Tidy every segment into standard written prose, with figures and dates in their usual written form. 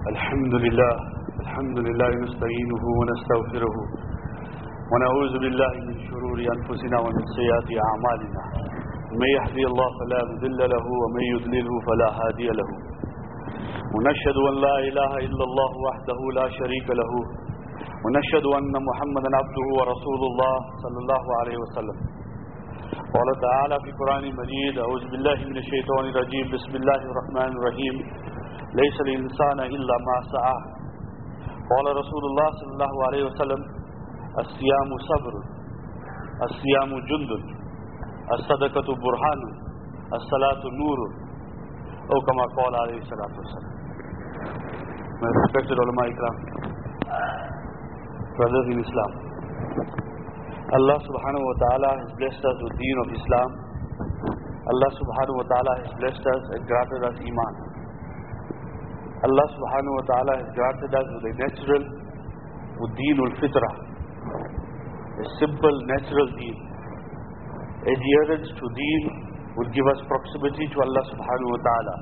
الحمد لله نستعينه ونستغفره ونعوذ بالله من شرور أنفسنا ومن سيئات أعمالنا من يهدي الله فلا مضل له ومن يضلله فلا هادي له ونشهد أن لا إله إلا الله وحده لا شريك له ونشهد أن محمدا عبده ورسول الله صلى الله عليه وسلم قال تعالى في القرآن المجيد أعوذ بالله من الشيطان الرجيم بسم الله الرحمن الرحيم ليس الإنسان إلا ما سعى قال رسول الله صلى الله عليه وسلم الصيام صبر الصيام جند الصدقة برهان الصلاة نور أو كما قال عليه الصلاة والسلام. My respected ulama ikram, brothers in Islam, Allah subhanahu wa ta'ala has blessed us with deen of Islam. Allah subhanahu wa ta'ala has blessed us and granted us iman. Allah subhanahu wa ta'ala has granted us with a natural, with deenul fitrah, a simple natural deen. Adherence to deen will give us proximity to Allah subhanahu wa ta'ala.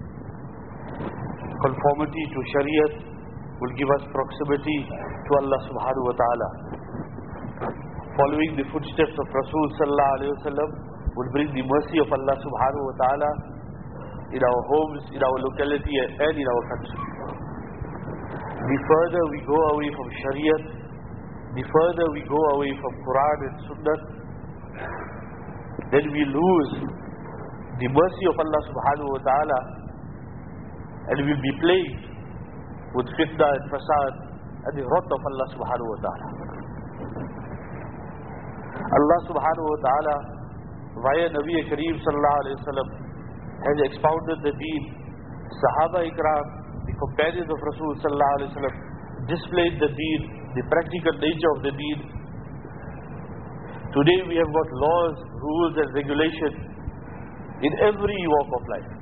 Conformity to shariat will give us proximity to Allah subhanahu wa ta'ala. Following the footsteps of Rasul sallallahu alayhi wa sallam will bring the mercy of Allah subhanahu wa ta'ala in our homes, in our locality and in our country. The further we go away from shariat, the further we go away from Quran and Sunnah, then we lose the mercy of Allah subhanahu wa ta'ala and we will be plagued with fitna and fasad and the wrath of Allah subhanahu wa ta'ala. Allah subhanahu wa ta'ala via Nabi Kareem sallallahu alayhi wa sallam has expounded the deen. Sahaba ikram, the companions of Rasul sallallahu alayhi wa sallam, displayed the deen, the practical nature of the deen. Today we have got laws, rules and regulations in every walk of life.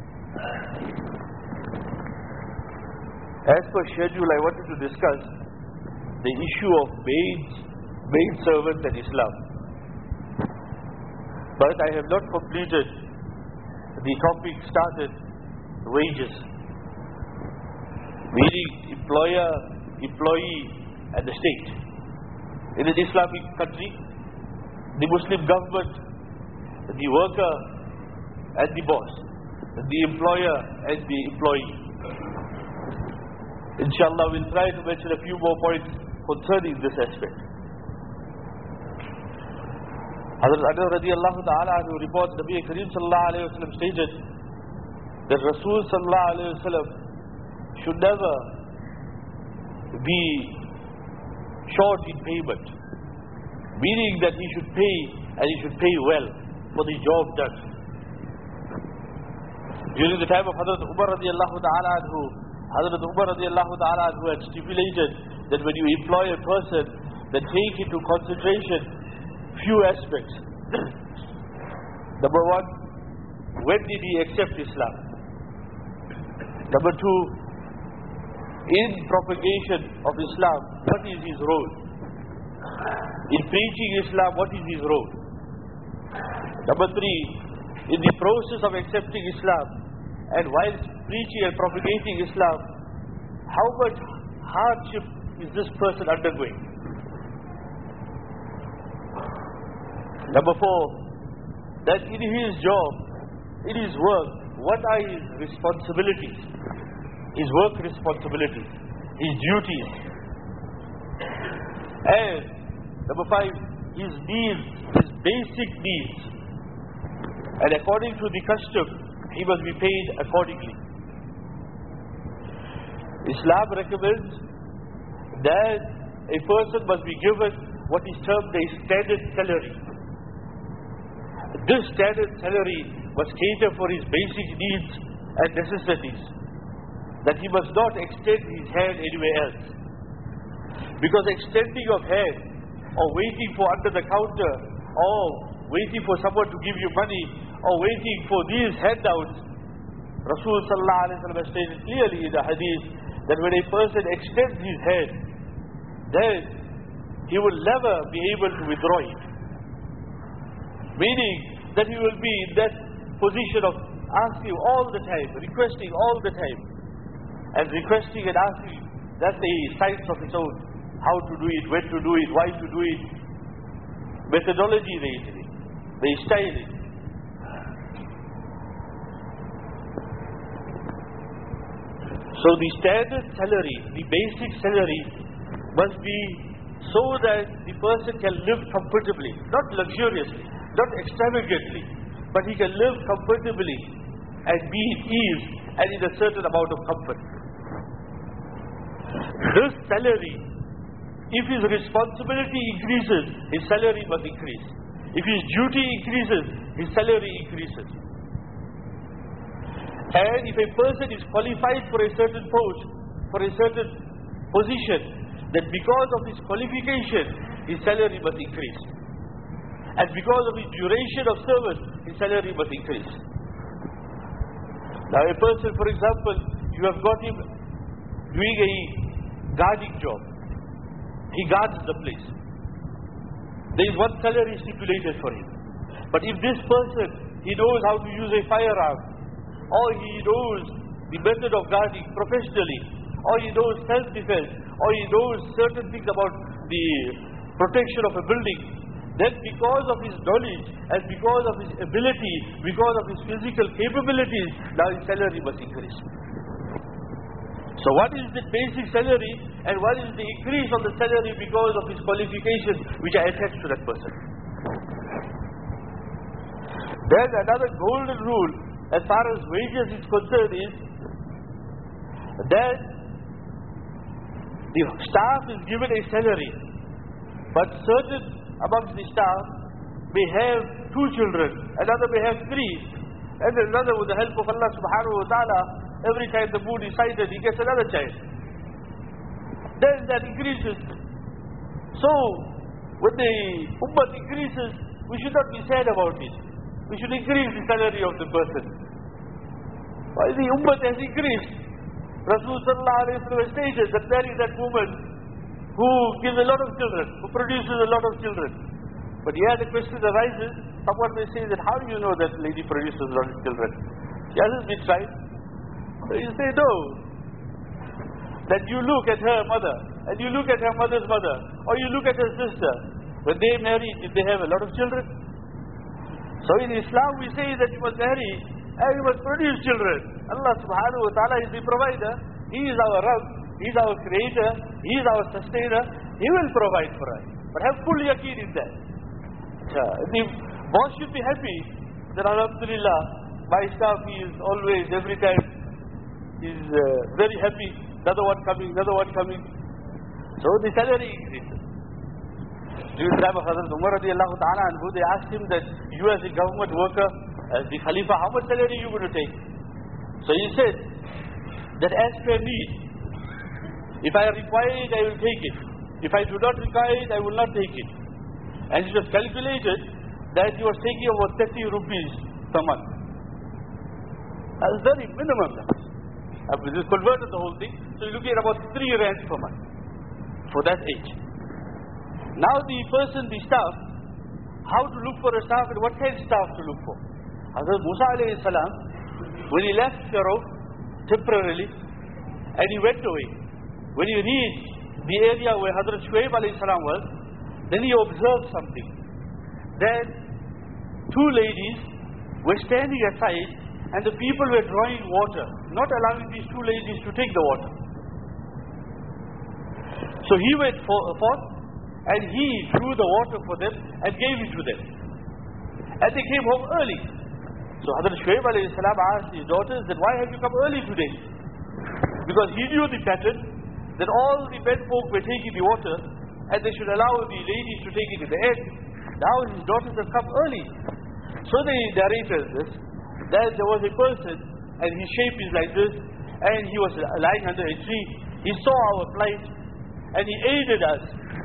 As per schedule, I wanted to discuss the issue of maid servants and Islam. But I have not completed the topic started, wages. Meaning employer, employee and the state. In an Islamic country, the Muslim government, the worker and the boss, the employer and the employee. Inshallah, we'll try to mention a few more points concerning this aspect. Hazrat Anas radiallahu ta'ala anhu reports Nabi Kareem sallallahu alayhi wa sallam stated that Rasul sallallahu alayhi wa sallam should never be short in payment. Meaning that he should pay and he should pay well for the job done. During the time of Hazrat Umar radiallahu ta'ala anhu, Hazrat Umar radiallahu ta'ala anhu had stipulated that when you employ a person, then take into consideration few aspects. Number one, when did he accept Islam? Number two, in propagation of Islam, what is his role? In preaching Islam, what is his role? Number three, in the process of accepting Islam and while preaching and propagating Islam, how much hardship is this person undergoing? Number four, that in his job, in his work, what are his responsibilities? His work responsibilities, his duties. And number five, his needs, his basic needs. And according to the custom, he must be paid accordingly. Islam recommends that a person must be given what is termed a standard salary. This standard salary must cater for his basic needs and necessities. That he must not extend his hand anywhere else. Because extending of hand or waiting for under the counter or waiting for someone to give you money or waiting for these handouts, Rasul sallallahu alayhi wa sallam has stated clearly in the hadith that when a person extends his hand, then he will never be able to withdraw it. Meaning that he will be in that position of asking all the time, requesting all the time. and requesting and asking, that's a science of its own. How to do it, when to do it, why to do it. Methodology they style it. So the standard salary, the basic salary must be so that the person can live comfortably, not luxuriously, not extravagantly, but he can live comfortably and be at ease and in a certain amount of comfort. This salary, if his responsibility increases, his salary must increase. If his duty increases, his salary increases. And if a person is qualified for a certain post, for a certain position, then because of his qualification, his salary must increase. And because of his duration of service, his salary must increase. Now a person, for example, you have got him doing a guarding job. He guards the place. There is one salary stipulated for him. But if this person, he knows how to use a firearm, or he knows the method of guarding professionally, or he knows self-defense, or he knows certain things about the protection of a building, then because of his knowledge, and because of his ability, because of his physical capabilities, now his salary must increase. So what is the basic salary, and what is the increase of the salary because of his qualifications which are attached to that person? Then another golden rule as far as wages is concerned is that the staff is given a salary, but certain amongst the staff may have 2 children, another may have 3, and another, with the help of Allah subhanahu wa ta'ala, every time the mood is sighted, he gets another child. Then that increases. So, when the ummah increases, we should not be sad about it. We should increase the salary of the person. Why the ummah has increased? Rasul sallallahu alayhi wa sallam stated that there is that woman who gives a lot of children, who produces a lot of children. But here the question arises, someone may say that how do you know that lady produces a lot of children? She hasn't been tried. So you say no. That you look at her mother, and you look at her mother's mother, or you look at her sister. When they marry, did they have a lot of children? So in Islam we say that you must marry and you must produce children. Allah subhanahu wa ta'ala is the provider. He is our Rabb. He is our creator. He is our sustainer. He will provide for us. But have full yaqeen in that. The boss should be happy that alhamdulillah, my staff is always, every time, is very happy. Another one coming. So the salary increases. During the time of Hazrat Umar radiallahu ta'ala anhu, they asked him that you as a government worker, as the Khalifa, how much salary are you going to take? So he said that as per need, if I require it, I will take it. If I do not require it, I will not take it. And it was calculated that he was taking about 30 rupees per month. That's very minimum. After this converted the whole thing, so you're looking at about 3 rands per month for that age. Now the person, the staff, how to look for a staff and what kind of staff to look for. Hazrat Musa alayhi salam, when he left Pharaoh temporarily and he went away, when he reached the area where Hazrat Shuaib alayhi salam was, then he observed something. Then 2 ladies were standing aside and the people were drawing water, not allowing these 2 ladies to take the water. So he went forth and he drew the water for them and gave it to them. And they came home early. So Hazrat Shuaib alayhi salam asked his daughters that why have you come early today? Because he knew the pattern that all the men folk were taking the water and they should allow the ladies to take it in the end. Now his daughters have come early. So they narrated this, that there was a person and his shape is like this and he was lying under a tree. He saw our plight and he aided us.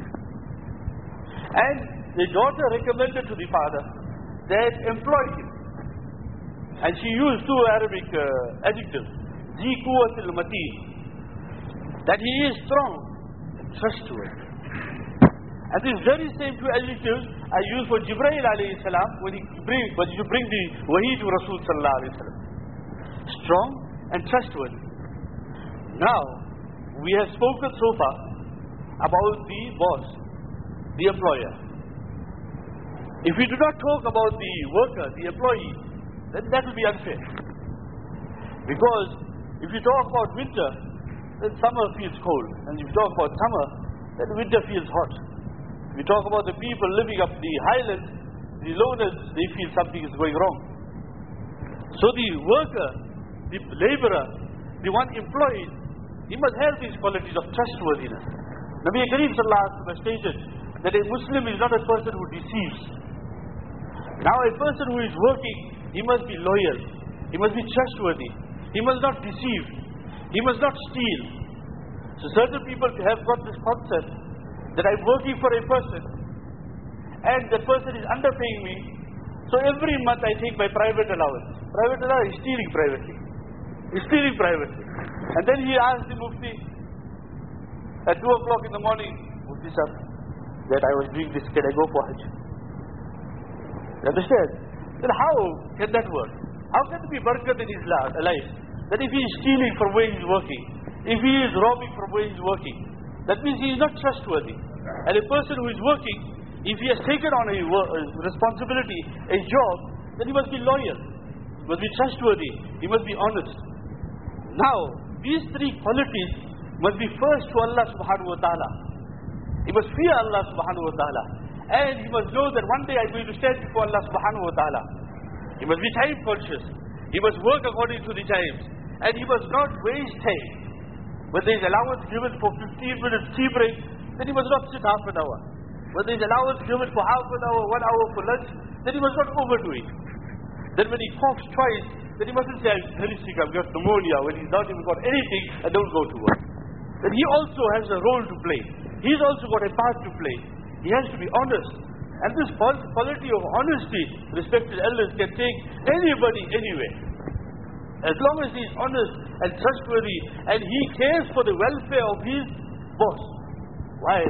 And the daughter recommended to the father that employ him. And she used 2 Arabic adjectives. Zi quwwatil mateen. That he is strong and trustworthy. And these very same 2 adjectives are used for Jibreel alayhi salam when you bring the wahi to Rasul sallallahu alayhi wa sallam. Strong and trustworthy. Now, we have spoken so far about the boss, the employer. If we do not talk about the worker, the employee, then that will be unfair. Because if you talk about winter, then summer feels cold. And if you talk about summer, then winter feels hot. If you talk about the people living up the highlands, the lowlands, they feel something is going wrong. So the worker, the laborer, the one employed, he must have these qualities of trustworthiness. Nabi Kareem Sallallahu Alaihi Wasallam stated that a Muslim is not a person who deceives. Now a person who is working, he must be loyal, he must be trustworthy, he must not deceive, he must not steal. So certain people have got this concept that I'm working for a person and that person is underpaying me, so every month I take my private allowance. Private allowance is stealing privately. He's stealing privately. And then he asked the Mufti at 2 o'clock in the morning, Mufti sir, that I was doing this, can I go for Hajj? You understand? Then how can that work? How can there be barakat in his life? That if he is stealing from where he is working, if he is robbing from where he is working, that means he is not trustworthy. And a person who is working, if he has taken on a responsibility, a job, then he must be loyal, he must be trustworthy, he must be honest. Now, these three qualities must be first to Allah subhanahu wa ta'ala. He must fear Allah subhanahu wa ta'ala. And he must know that one day I'm going to stand before Allah subhanahu wa ta'ala. He must be time conscious. He must work according to the times. And he must not waste time. When there is allowance given for 15 minutes tea break, then he must not sit half an hour. When there is allowance given for half an hour, 1 hour for lunch, then he must not overdo it. Then when he coughs twice, then he mustn't say, I'm very sick, I've got pneumonia, when he's not even got anything and don't go to work. Then he also has a role to play. He's also got a part to play. He has to be honest. And this quality of honesty, respected elders, can take anybody anywhere. As long as he is honest and trustworthy and he cares for the welfare of his boss. Why?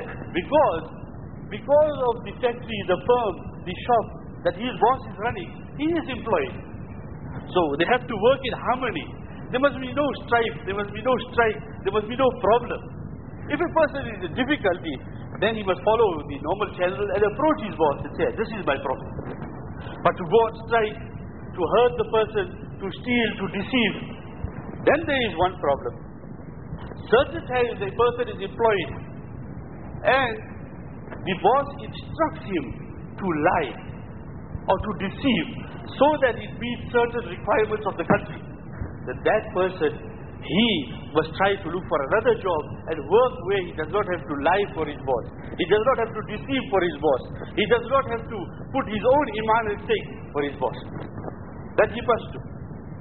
Because of the factory, the firm, the shop that his boss is running, he is employed. So they have to work in harmony. There must be no strife, there must be no strike, there must be no problem. If a person is in difficulty, then he must follow the normal channel and approach his boss and say, this is my problem. But to go on strike, to hurt the person, to steal, to deceive, then there is one problem. Certain times a person is employed and the boss instructs him to lie or to deceive so that it meets certain requirements of the country. Then that person, he must try to look for another job and work where he does not have to lie for his boss. He does not have to deceive for his boss. He does not have to put his own iman at stake for his boss. That he must do.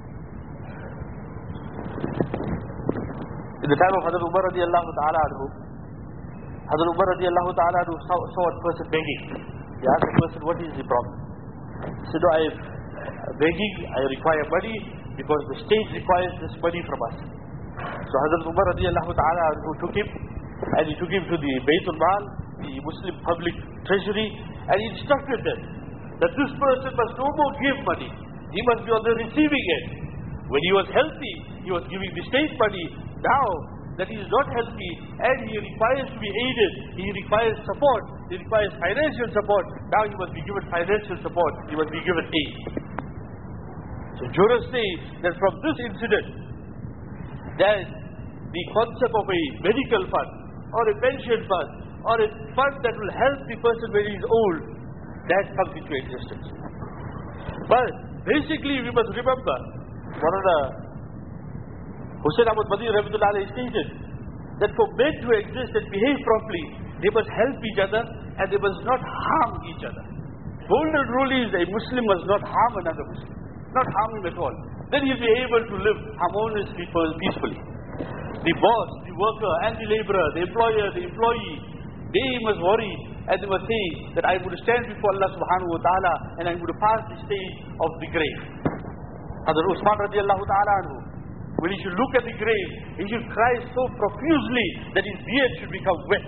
In the time of Hazrat Umar radiallahu ta'ala anhu, Hazrat Umar radiallahu ta'ala anhu saw a person begging. He asked the person, what is the problem? He said, no, I am begging, I require money because the state requires this money from us. So Hazrat Umar radiallahu ta'ala anhu took him and he took him to the Baytul Mal, the Muslim public treasury, and he instructed them that this person must no more give money. He must be on the receiving end. When he was healthy, he was giving the state money. Now that he is not healthy and he requires to be aided, he requires support, he requires financial support, now he must be given financial support, he must be given aid. So jurors say that from this incident, that the concept of a medical fund, or a pension fund, or a fund that will help the person when he is old, that comes into existence. But basically we must remember, one of the Hussain Ahmad Madani Rahmatullah Alayhi stated that for men to exist and behave properly, they must help each other and they must not harm each other. Golden rule is a Muslim must not harm another Muslim, not harm him at all. Then he'll be able to live harmoniously, peacefully. The boss, the worker and the laborer, the employer, the employee, they must worry and they must say that I'm going to stand before Allah subhanahu wa ta'ala and I'm going to pass the stage of the grave. Hazrat Usman radiallahu ta'ala anhu, when he should look at the grave, he should cry so profusely that his beard should become wet.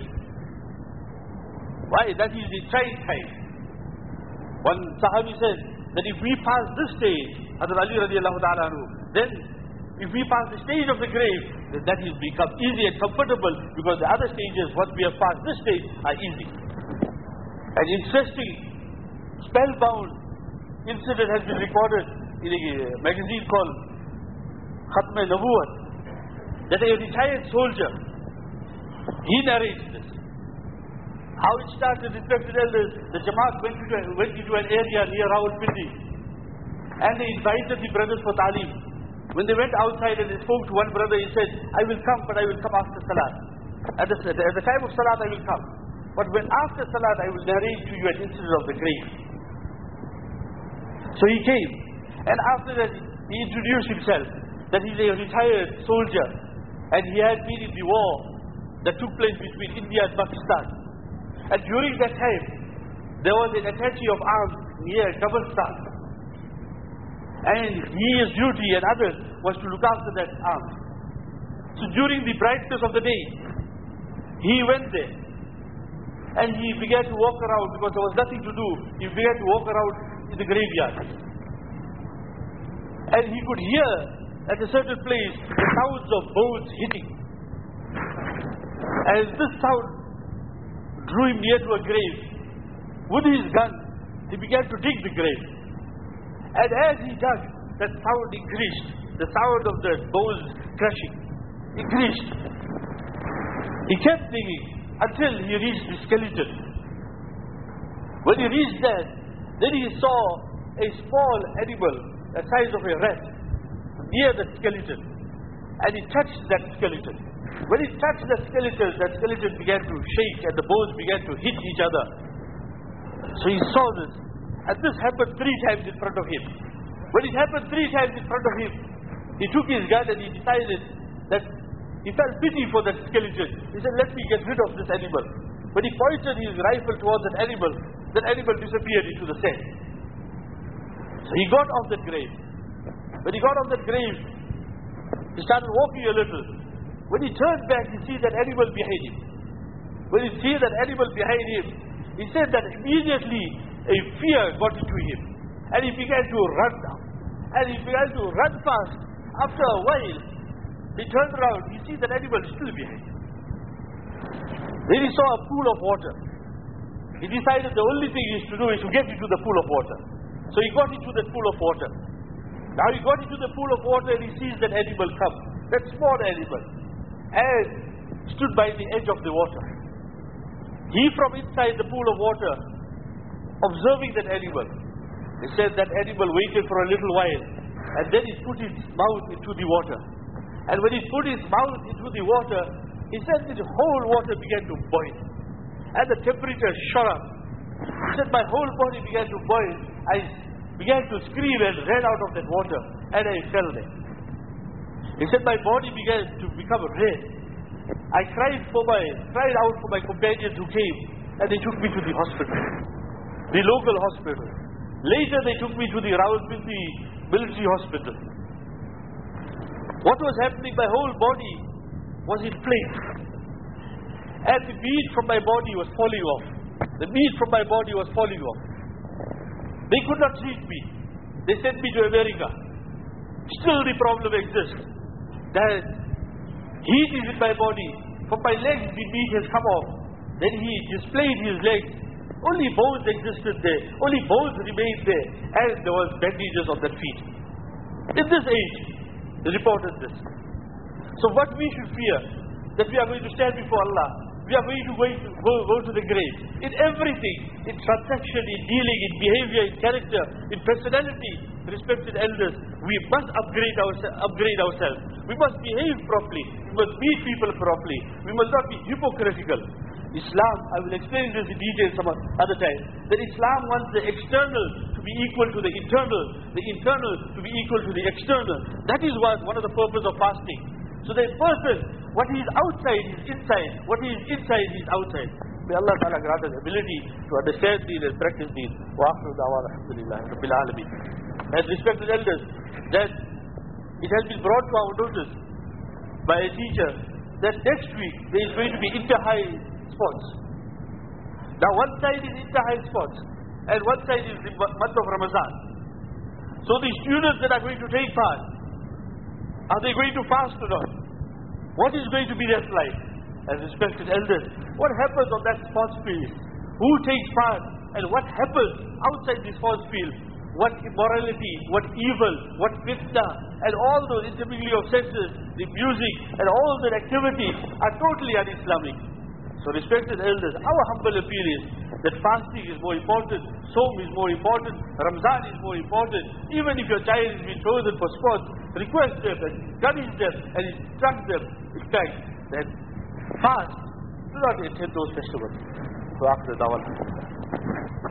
Why? That is the trying time. One Sahabi said that if we pass this stage, Hazrat Ali radiallahu ta'ala anhu, then if we pass the stage of the grave, then that has become easy and comfortable, because the other stages, once we have passed this stage, are easy. An interesting, spellbound incident has been recorded in a magazine called Khatm-e-Nabuwat, that a retired soldier, he narrates this. How it started, respected elders, the Jamaat went into an area near Rawalpindi, and they invited the brothers for Talim. When they went outside and they spoke to one brother, he said, I will come, but I will come after Salat. At the time of Salat, I will come. But when after Salat, I will narrate to you an incident of the grave. So he came, and after that, he introduced himself, that he is a retired soldier, and he had been in the war that took place between India and Pakistan. And during that time, there was an attache of arms near Kabalstan. And his duty and others was to look after that arm. So during the brightness of the day, he went there. And he began to walk around, because there was nothing to do. He began to walk around in the graveyard. And he could hear at a certain place the sounds of bones hitting. As this sound drew him near to a grave, with his gun, he began to dig the grave. And as he dug, that sound increased. The sound of the bones crushing increased. He kept digging until he reached the skeleton. When he reached that, then he saw a small animal, the size of a rat, near the skeleton. And he touched that skeleton. When he touched that skeleton began to shake and the bones began to hit each other. So he saw this. And this happened 3 times in front of him. When it happened 3 times in front of him, he took his gun and he decided that he felt pity for that skeleton. He said, let me get rid of this animal. When he pointed his rifle towards that animal disappeared into the sand. So he got off that grave. When he got off that grave, he started walking a little. When he turned back, he sees that animal behind him. When he sees that animal behind him, he said that immediately a fear got into him. And he began to run down. And he began to run fast. After a while, he turned around. He sees that animal still behind him. Then he saw a pool of water. He decided the only thing is to do is to get into the pool of water. So he got into that pool of water. Now he got into the pool of water and he sees that animal come. That small animal. And stood by the edge of the water. He from inside the pool of water, observing that animal, he said that animal waited for a little while, and then he put his mouth into the water. And when he put his mouth into the water, he said that the whole water began to boil. And the temperature shot up. He said my whole body began to boil. I began to scream and ran out of that water, and I fell there. He said my body began to become red. I cried out for my companions who came, and they took me to the hospital. The local hospital. Later they took me to the Rawalpindi military hospital. What was happening, my whole body was inflamed. And the meat from my body was falling off. The meat from my body was falling off. They could not treat me. They sent me to America. Still the problem exists. That heat is in my body. From my legs the meat has come off. Then he displayed his legs. Only bones existed there. Only bones remained there. And there was bandages on their feet. In this age, they reported this. So what we should fear, that we are going to stand before Allah. We are going to go to the grave. In everything, in transaction, in dealing, in behavior, in character, in personality, respected elders, we must upgrade ourselves. We must behave properly. We must meet people properly. We must not be hypocritical. Islam, I will explain this in detail some other time, that Islam wants the external to be equal to the internal to be equal to the external. That is one of the purpose of fasting. So the person, what he is outside is inside, what he is inside is outside. May Allah Ta'ala grant us ability to understand these and practice these. Wa akhiru da'wana alhamdulillah rabbil alamin. As respected elders, that it has been brought to our notice by a teacher that next week there is going to be inter-high sports. Now one side is inter-high sports and one side is the month of Ramadan. So the students that are going to take part, Are they going to fast or not? What is going to be their life? As respected elders, what happens on that sports field? Who takes part? And what happens outside the sports field? What immorality, what evil, what fitna, and all those intermingling of sexes, the music, and all that activity are totally un-Islamic. So respected elders, our humble appeal is that fasting is more important, Sawm is more important, Ramzan is more important. Even if your child is being chosen for sports, request them and encourage them and instruct them, in fact, that fast, do not attend those festivals. So after the